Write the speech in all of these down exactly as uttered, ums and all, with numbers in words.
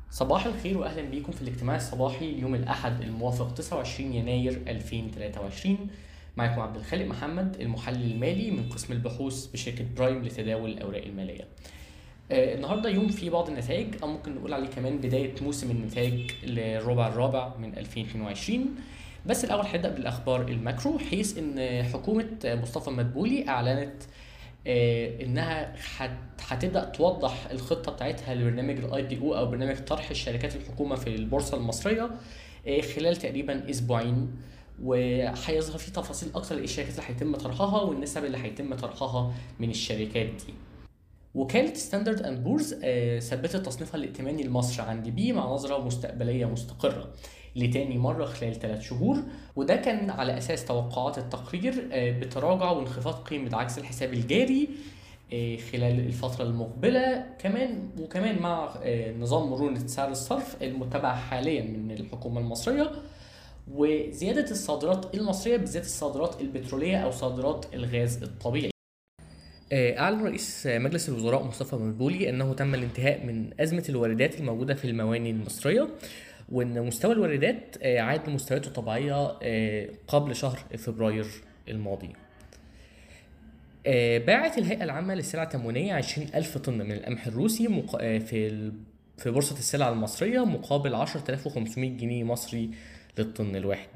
صباح الخير واهلا بيكم في الاجتماع الصباحي ليوم الاحد الموافق تسعة وعشرين يناير ألفين وتلاتة وعشرين. معكم عبد الخالق محمد المحلل المالي من قسم البحوث بشركه برايم لتداول الاوراق الماليه. آه النهارده يوم فيه بعض النتائج او ممكن نقول عليه كمان بدايه موسم النتائج للربع الرابع من ألفين واتنين وعشرين. بس الاول هنبدا بالاخبار الماكرو، حيث ان حكومه مصطفى مدبولي اعلنت آه، انها هت- هتبدا توضح الخطه بتاعتها لبرنامج الاي بي او او برنامج طرح الشركات الحكومه في البورصه المصريه آه، خلال تقريبا اسبوعين، وهيظهر فيه تفاصيل اكتر ايه الشركات اللي هيتم طرحها والنسب اللي هيتم طرحها من الشركات دي. وكالة ستاندرد اند بورز آه، ثبتت تصنيفها الائتماني لمصر عند بي مع نظرة مستقبلية مستقرة لتاني مرة خلال ثلاث شهور، وده كان على أساس توقعات التقرير آه، بتراجع وانخفاض قيمة عجز الحساب الجاري آه، خلال الفترة المقبلة، كمان وكمان مع آه، نظام مرونة سعر الصرف المتبع حاليا من الحكومة المصرية، وزيادة الصادرات المصرية بالذات الصادرات البترولية أو صادرات الغاز الطبيعي. آه، أعلن رئيس مجلس الوزراء مصطفى مدبولي أنه تم الانتهاء من أزمة الواردات الموجودة في الموانئ المصرية، وأن مستوى الواردات آه، عاد لمستوياته الطبيعية آه، قبل شهر فبراير الماضي. آه، باعت الهيئة العامة للسلع التموينية عشرين ألف طن من القمح الروسي مق... آه، في ال... في بورصة السلع المصرية مقابل عشرة آلاف وخمسمائة جنيه مصري للطن الواحد.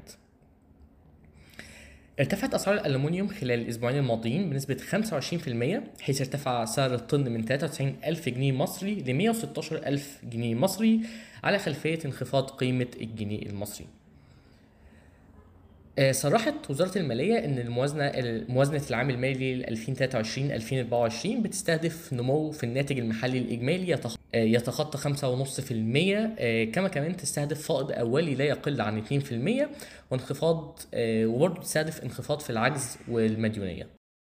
ارتفعت أسعار الألمنيوم خلال الأسبوعين الماضيين بنسبة خمسة وعشرين في المية، حيث ارتفع سعر الطن من تلاتة وتسعين ألف جنيه مصري ل مائة وستة عشر ألف جنيه مصري على خلفية انخفاض قيمة الجنيه المصري. آه، صرحت وزارة المالية إن الموازنة موازنة العام المالي ألفين وتلاتة وعشرين ألفين وأربعة وعشرين بتستهدف نمو في الناتج المحلي الإجمالي يتخ- آه، يتخطى خمسة فاصلة خمسة في المية، آه، كما كمان تستهدف فائض أولي لا يقل عن اتنين في المية، وانخفاض آه، وبرضه تستهدف انخفاض في العجز والمديونية.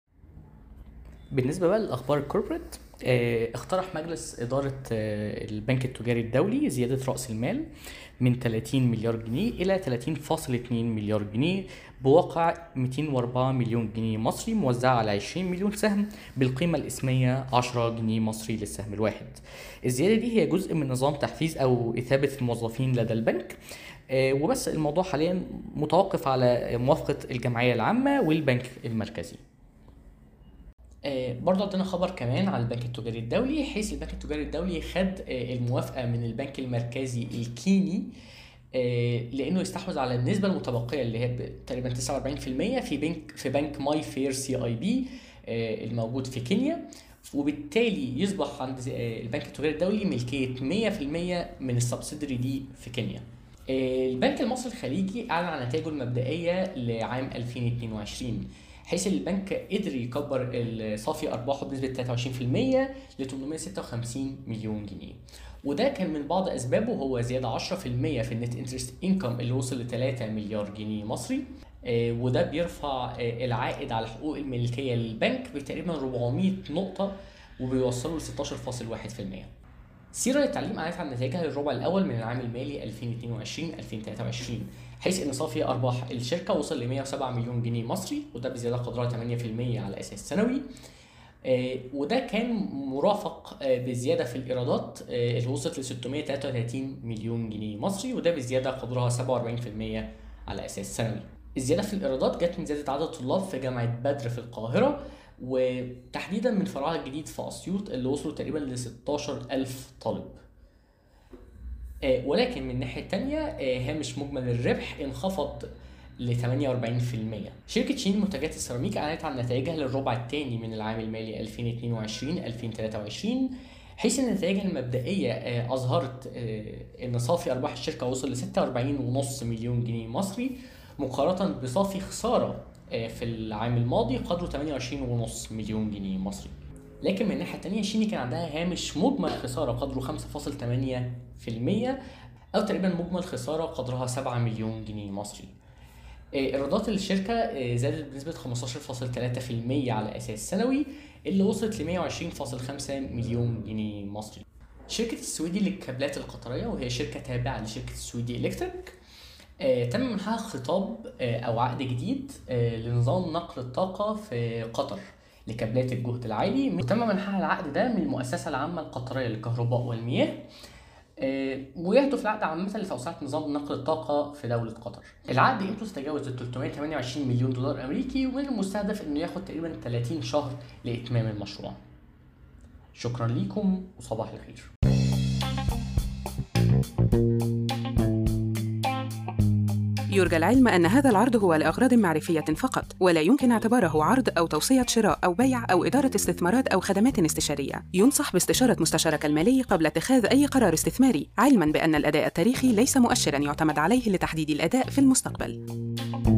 بالنسبة بقى للأخبار الكوربريت، آه، اقترح مجلس إدارة آه، البنك التجاري الدولي زيادة رأس المال من ثلاثين مليار جنيه إلى ثلاثين فاصلة اتنين مليار جنيه بواقع مئتين وأربعة مليون جنيه مصري موزعة على عشرين مليون سهم بالقيمة الإسمية عشرة جنيه مصري للسهم الواحد. الزيادة دي هي جزء من نظام تحفيز أو إثابة الموظفين لدى البنك، آه، وبس الموضوع حاليا متوقف على موافقة الجمعية العامة والبنك المركزي. آه، برضه عندنا خبر كمان على البنك التجاري الدولي، حيث البنك التجاري الدولي خد آه، الموافقة من البنك المركزي الكيني آه، لانه يستحوذ على النسبة المتبقية اللي هي ب- تقريبا تسعة وأربعين في المية في بنك في بنك ماي فير سي اي بي الموجود في كينيا، وبالتالي يصبح عند آه، البنك التجاري الدولي ملكية مية في المية من السبسيدري دي في كينيا. آه، البنك المصري الخليجي أعلن عن نتائجه المبدئية لعام ألفين واتنين وعشرين، حيث البنك قدر يكبر صافي أرباحه بنسبة تلاتة وعشرين في المية ل ثمانمائة وستة وخمسين مليون جنيه، وده كان من بعض أسبابه هو زيادة عشرة في المية في النت انترست انكم اللي وصل ل ثلاثة مليار جنيه مصري، آه، وده بيرفع آه، العائد على حقوق الملكية للبنك بتقريبا أربعمائة نقطة وبيوصله ل ستاشر فاصلة واحد في المية. سيرة التعليم أعلنت عن نتائجها للربع الأول من العام المالي ألفين واتنين وعشرين ألفين وتلاتة وعشرين، حيث إن صافي أرباح الشركة وصل ل مائة وسبعة مليون جنيه مصري، وده بزيادة قدرها ثمانية في المية على أساس سنوي. آه، وده كان مرافق آه، بزيادة في الإيرادات آه، اللي وصلت ل ستمائة وثلاثة وثلاثين مليون جنيه مصري، وده بزيادة قدرها سبعة وأربعين في المية على أساس سنوي. الزيادة في الإيرادات جت من زيادة عدد طلاب في جامعة بدر في القاهرة، وتحديدا من فرعها الجديد في أسيوط اللي وصلوا تقريبا ل ستاشر ألف طالب. آه، ولكن من الناحية التانية آه، هامش مجمل الربح انخفض ل ثمانية وأربعين في المية. شركة شين منتجات السيراميك أعلنت عن نتائجها للربع الثاني من العام المالي ألفين واتنين وعشرين ألفين وتلاتة وعشرين، حيث ان نتائجها المبدئية آه، أظهرت آه، إن صافي أرباح الشركة وصل ل ستة وأربعين فاصلة خمسة مليون جنيه مصري، مقارنة بصافي خسارة آه، في العام الماضي قدره ثمانية وعشرين فاصلة خمسة مليون جنيه مصري. لكن من الناحية التانية شيني كان عندها هامش مجمل خسارة قدره خمسة فاصلة ثمانية في المية، أو تقريبا مجمل خسارة قدرها سبعة مليون جنيه مصري. آه، إيرادات الشركة آه، زادت بنسبة خمستاشر فاصلة ثلاثة في المية على أساس سنوي، اللي وصلت ل مائة وعشرين فاصلة خمسة مليون جنيه مصري. شركة السويدي للكابلات القطرية، وهي شركة تابعة لشركة السويدي إلكتريك، آه، تم منحها خطاب آه، أو عقد جديد آه، لنظام نقل الطاقة في قطر لكابلات الجهد العالي، وتم منحها العقد ده من المؤسسة العامة القطرية للكهرباء والمياه، آه، ويهدف العقد عامة لتوسعة نظام نقل الطاقة في دولة قطر. العقد قيمته تتجاوز ثلاثمائة وثمانية وعشرين مليون دولار أمريكي، ومن المستهدف إنه ياخد تقريبا ثلاثين شهر لإتمام المشروع. شكرا ليكم وصباح الخير. يرجى العلم أن هذا العرض هو لأغراض معرفية فقط، ولا يمكن اعتباره عرض أو توصية شراء أو بيع أو إدارة استثمارات أو خدمات استشارية. ينصح باستشارة مستشارك المالي قبل اتخاذ أي قرار استثماري، علماً بأن الأداء التاريخي ليس مؤشراً يعتمد عليه لتحديد الأداء في المستقبل.